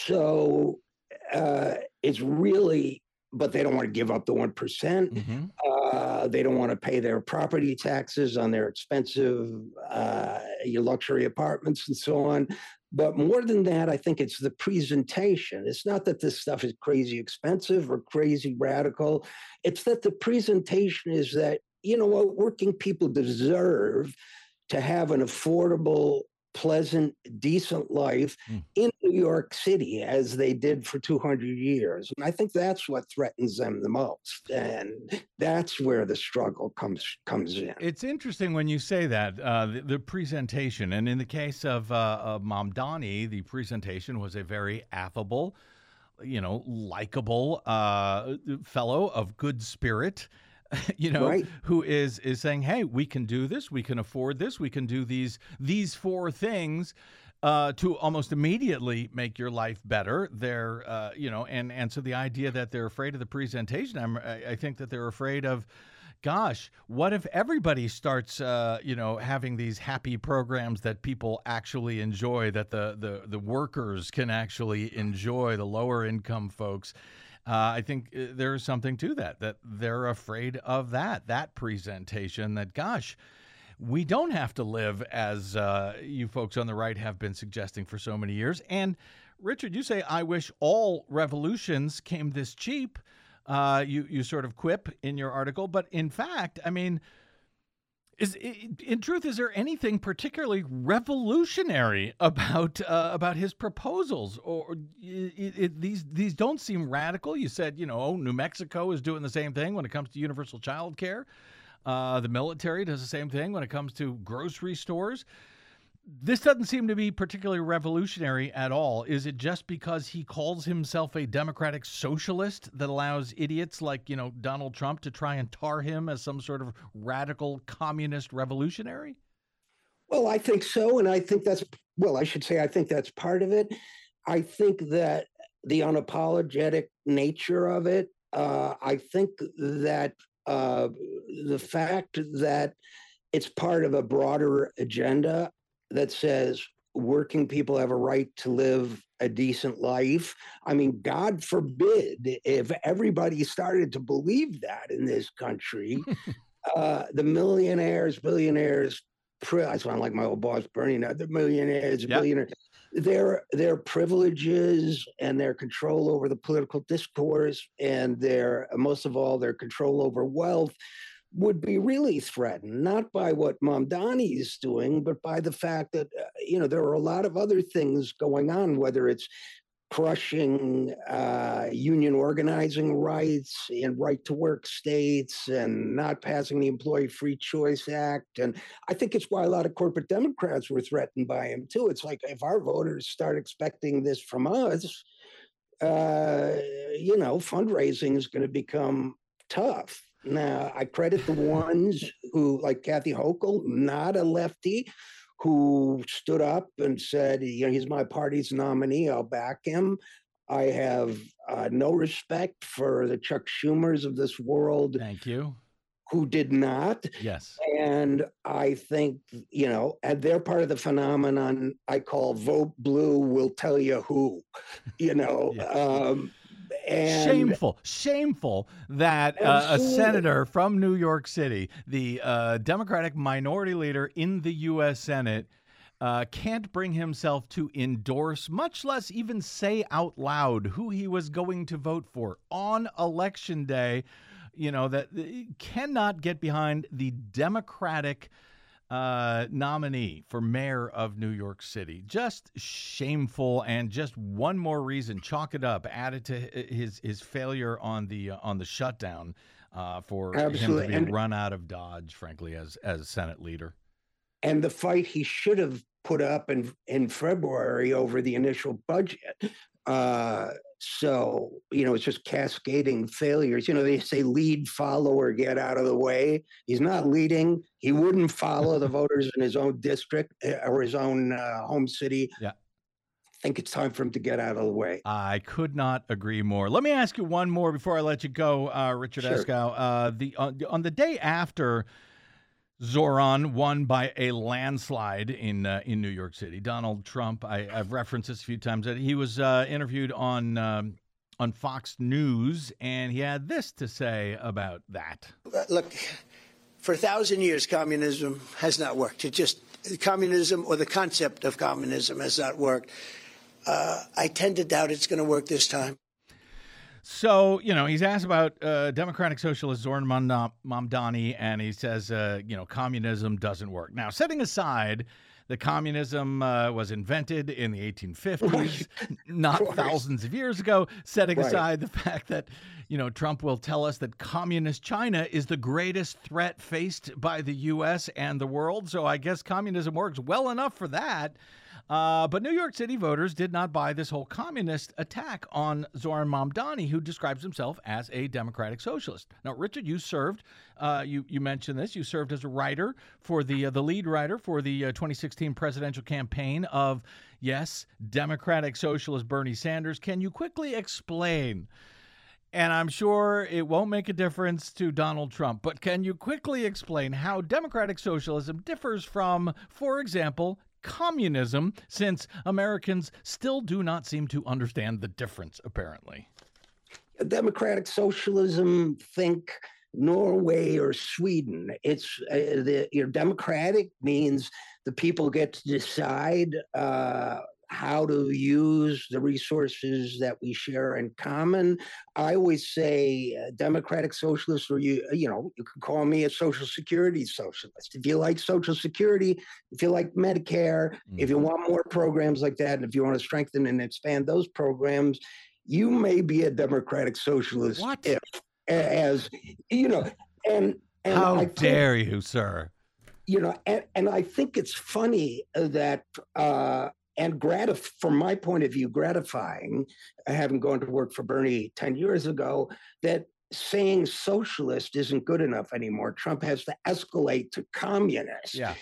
so uh, it's really, but they don't want to give up the one percent. Mm-hmm. Uh, they don't want to pay their property taxes on their expensive uh, luxury apartments and so on. But more than that, I think it's the presentation. It's not that this stuff is crazy expensive or crazy radical. It's that the presentation is that, you know what, working people deserve to have an affordable, pleasant, decent life mm. in New York City as they did for two hundred years. And I think that's what threatens them the most. And that's where the struggle comes comes in. It's interesting when you say that, uh, the, the presentation. And in the case of, uh, of Mamdani, the presentation was a very affable, you know, likable uh, fellow of good spirit. You know, right. who is is saying, hey, we can do this, we can afford this, we can do these these four things uh, to almost immediately make your life better. They're, uh, you know, and and so the idea that they're afraid of the presentation, I'm, I think that they're afraid of, gosh, what if everybody starts, uh, you know, having these happy programs that people actually enjoy, that the the the workers can actually enjoy, the lower income folks. Uh, I think there's something to that, that they're afraid of that, that presentation, that, gosh, we don't have to live as uh, you folks on the right have been suggesting for so many years. And, Richard, you say, I wish all revolutions came this cheap. Uh, you, you sort of quip in your article. But, in fact, I mean, Is in truth, is there anything particularly revolutionary about uh, about his proposals, or it, it, these these don't seem radical? You said, you know, oh, New Mexico is doing the same thing when it comes to universal child care. Uh, the military does the same thing when it comes to grocery stores. This doesn't seem to be particularly revolutionary at all. Is it just because he calls himself a democratic socialist that allows idiots like, you know, Donald Trump to try and tar him as some sort of radical communist revolutionary? Well, I think so. And I think that's, well, I should say, I think that's part of it. I think that the unapologetic nature of it, uh, I think that uh, the fact that it's part of a broader agenda that says working people have a right to live a decent life. I mean, God forbid if everybody started to believe that in this country, uh, the millionaires, billionaires, I sound like my old boss Bernie now, the millionaires, yep. billionaires, their, their privileges and their control over the political discourse and their, most of all, their control over wealth would be really threatened, not by what Mamdani is doing, but by the fact that, uh, you know, there are a lot of other things going on, whether it's crushing uh, union organizing rights in right-to-work states and not passing the Employee Free Choice Act. And I think it's why a lot of corporate Democrats were threatened by him, too. It's like, if our voters start expecting this from us, uh, you know, fundraising is going to become tough. Now, I credit the ones who, like Kathy Hochul, not a lefty, who stood up and said, you know, he's my party's nominee. I'll back him. I have uh, no respect for the Chuck Schumers of this world. Thank you. Who did not. Yes. And I think, you know, and they're part of the phenomenon I call vote blue will tell you who, you know. Yeah. Um, and shameful, shameful that uh, a senator from New York City, the uh, Democratic minority leader in the U S Senate, uh, can't bring himself to endorse, much less even say out loud who he was going to vote for on Election Day. You know, that cannot get behind the Democratic uh, nominee for mayor of New York City. Just shameful, and just one more reason, chalk it up, added to his his failure on the uh, on the shutdown uh, for Absolutely. him to be and, run out of Dodge, frankly, as as Senate leader. And the fight he should have put up in in February over the initial budget. Uh, so, you know, it's just cascading failures. You know, they say lead, follow, or get out of the way. He's not leading. He wouldn't follow the voters in his own district or his own uh, home city. Yeah. I think it's time for him to get out of the way. I could not agree more. Let me ask you one more before I let you go, uh, Richard Sure. Eskow. Uh, the uh, on the day after Zoran won by a landslide in uh, in New York City, Donald Trump, I, I've referenced this a few times, that he was uh, interviewed on um, on Fox News, and he had this to say about that. Look, for a thousand years, communism has not worked. It just, communism or the concept of communism has not worked. Uh, I tend to doubt it's going to work this time. So, you know, he's asked about uh, Democratic Socialist Zoran Mamdani, and he says, uh, you know, communism doesn't work. Now, setting aside that communism uh, was invented in the eighteen fifties, not thousands of years ago, setting Right. aside the fact that, you know, Trump will tell us that communist China is the greatest threat faced by the U S and the world. So I guess communism works well enough for that. Uh, but New York City voters did not buy this whole communist attack on Zoran Mamdani, who describes himself as a democratic socialist. Now, Richard, you served, uh, you, you mentioned this, you served as a writer for the, uh, the lead writer for the uh, twenty sixteen presidential campaign of, yes, Democratic Socialist Bernie Sanders. Can you quickly explain, and I'm sure it won't make a difference to Donald Trump, but can you quickly explain how democratic socialism differs from, for example, communism, since Americans still do not seem to understand the difference, apparently? Democratic socialism, think Norway or Sweden. It's uh, the you know, democratic means the people get to decide uh, how to use the resources that we share in common. I always say uh, democratic socialist, or you, you know, you can call me a social security socialist. If you like social security, if you like Medicare, mm-hmm. if you want more programs like that, and if you want to strengthen and expand those programs, you may be a democratic socialist. What? If, as, you know, and, and how I dare think, you, sir? You know, and, and I think it's funny that, uh, and gratif- from my point of view, gratifying, having gone to work for Bernie ten years ago, that saying socialist isn't good enough anymore. Trump has to escalate to communist. Yeah.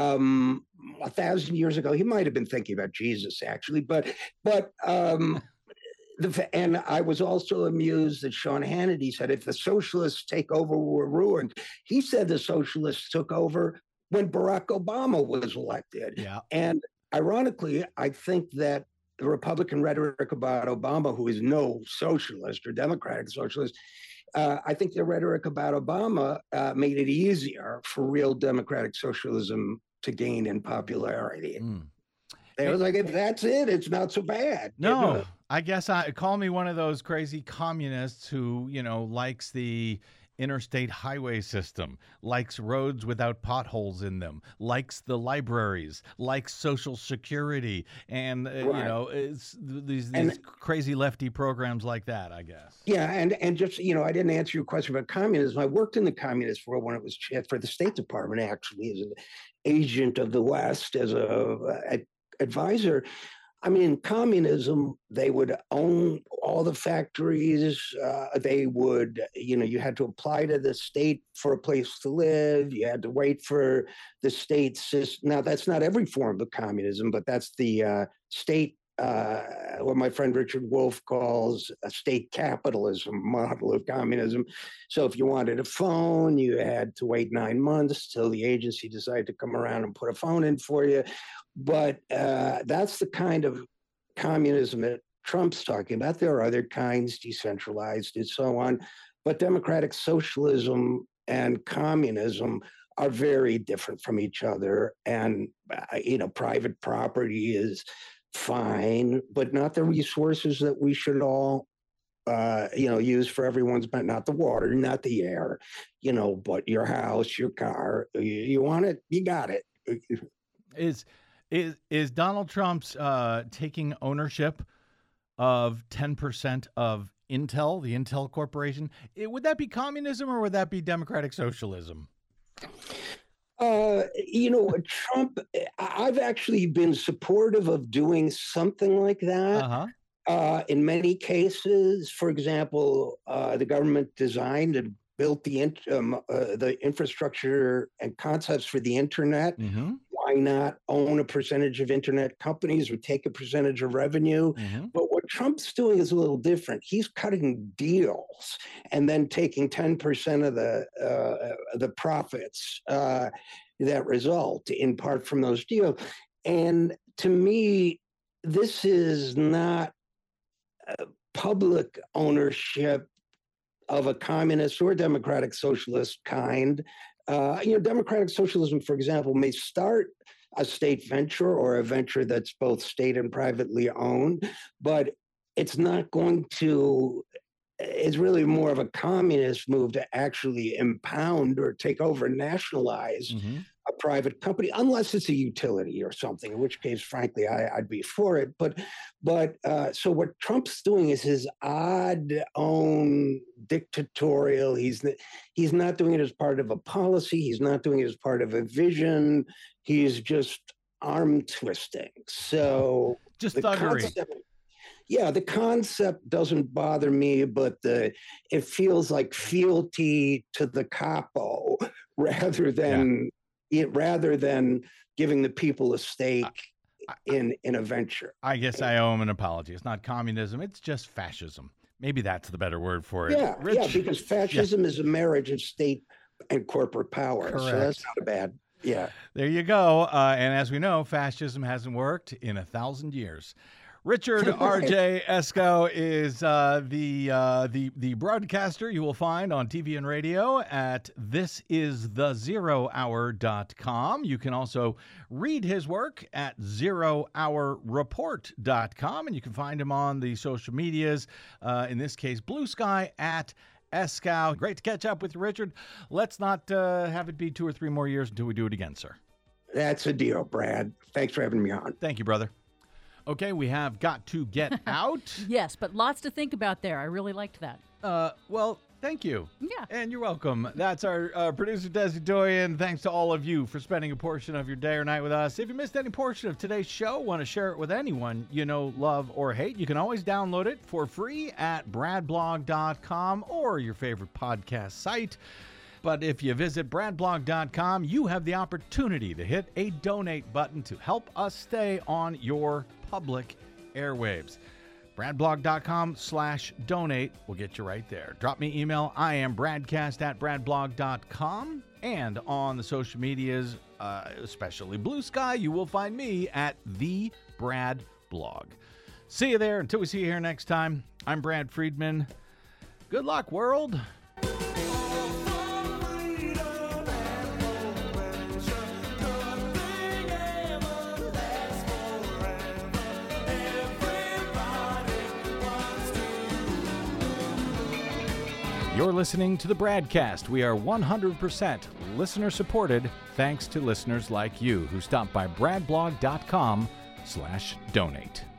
Um, a thousand years ago, he might have been thinking about Jesus, actually, but but um, the, and I was also amused that Sean Hannity said, if the socialists take over, we're ruined. He said the socialists took over when Barack Obama was elected. Yeah. And ironically, I think that the Republican rhetoric about Obama, who is no socialist or democratic socialist, uh, I think the rhetoric about Obama uh, made it easier for real democratic socialism to gain in popularity. Mm. They was like, if that's it, it's not so bad. No, You know? I guess I call me one of those crazy communists who, you know, likes the interstate highway system, likes roads without potholes in them, likes the libraries, likes Social Security, and uh, Right. you know, it's th- these these And- crazy lefty programs like that, I guess. Yeah, and and just, you know, I didn't answer your question about communism. I worked in the communist world when it was ch- for the State Department, actually, as an agent of the West, as a, a advisor. I mean, communism, they would own all the factories. Uh, they would, you know, you had to apply to the state for a place to live. You had to wait for the state system. Now, that's not every form of communism, but that's the uh, state, uh, what my friend Richard Wolff calls a state capitalism model of communism. So if you wanted a phone, you had to wait nine months till the agency decided to come around and put a phone in for you. But uh, that's the kind of communism that Trump's talking about. There are other kinds, decentralized and so on. But democratic socialism and communism are very different from each other. And, uh, you know, private property is fine, but not the resources that we should all, uh, you know, use for everyone's, but not the water, not the air, you know, but your house, your car. You, you want it, you got it. Is Is is Donald Trump's uh, taking ownership of ten percent of Intel, the Intel Corporation? It, would that be communism or would that be democratic socialism? Uh, you know, Trump, I've actually been supportive of doing something like that. Uh-huh. Uh, in many cases, for example, uh, the government designed and built the in, um, uh, the infrastructure and concepts for the internet. Mm-hmm. Why not own a percentage of internet companies or take a percentage of revenue? Mm-hmm. But what Trump's doing is a little different. He's cutting deals and then taking ten percent of the uh, the profits uh, that result in part from those deals. And to me, this is not uh, public ownership of a communist or democratic socialist kind. Uh, you know, democratic socialism, for example, may start a state venture or a venture that's both state and privately owned, but it's not going to, it's really more of a communist move to actually impound or take over, nationalize Mm-hmm. a private company, unless it's a utility or something, in which case, frankly, I, I'd be for it. But, but uh, so what Trump's doing is his odd own dictatorial. He's he's not doing it as part of a policy. He's not doing it as part of a vision. He's just arm twisting. So Just the thuggery. concept, yeah, the concept doesn't bother me, but the it feels like fealty to the capo rather than it rather than giving the people a stake I, in in a venture. I guess I owe him an apology. It's not communism. It's just fascism. Maybe that's the better word for it. Yeah, Rich, yeah, because fascism yeah. is a marriage of state and corporate power. Correct. So that's not a bad. Yeah. There you go. Uh, and as we know, fascism hasn't worked in a thousand years. Richard R J Esco is uh, the uh, the the broadcaster you will find on T V and radio at this is the zero hour dot com. You can also read his work at zero hour report dot com, and you can find him on the social medias, uh, in this case, Blue Sky at Esco. Great to catch up with you, Richard. Let's not uh, have it be two or three more years until we do it again, sir. That's a deal, Brad. Thanks for having me on. Thank you, brother. Okay, we have got to get out. Yes, but lots to think about there. I really liked that. Uh, well, thank you. Yeah. And you're welcome. That's our uh, producer, Desi Doyen. Thanks to all of you for spending a portion of your day or night with us. If you missed any portion of today's show, want to share it with anyone you know, love, or hate, you can always download it for free at brad blog dot com or your favorite podcast site. But if you visit brad blog dot com, you have the opportunity to hit a donate button to help us stay on your public airwaves. brad blog dot com slash donate will get you right there. Drop me email. I am bradcast at brad blog dot com. And on the social medias, uh, especially Blue Sky, you will find me at the Brad Blog. See you there. Until we see you here next time, I'm Brad Friedman. Good luck, world. You're listening to the Bradcast. We are one hundred percent listener supported thanks to listeners like you who stop by brad blog dot com slash donate.